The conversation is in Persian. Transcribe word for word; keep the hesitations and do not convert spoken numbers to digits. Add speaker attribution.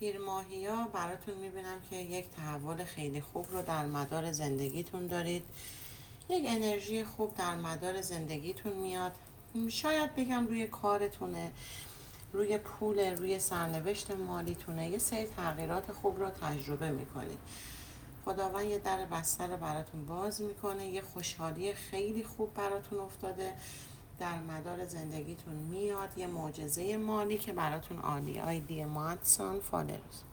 Speaker 1: تیر ماهیا براتون میبینم که یک تحول خیلی خوب رو در مدار زندگیتون دارید. یک انرژی خوب در مدار زندگیتون میاد. شاید بگم روی کارتونه، روی پول، روی سرنوشت مالیتونه، یه سری تغییرات خوب رو تجربه میکنید. خداوند یه در بسته رو براتون باز میکنه، یه خوشحالی خیلی خوب براتون افتاده در مدار زندگیتون میاد، یه معجزه مالی که براتون عالیه. آیدی مادسان فالروز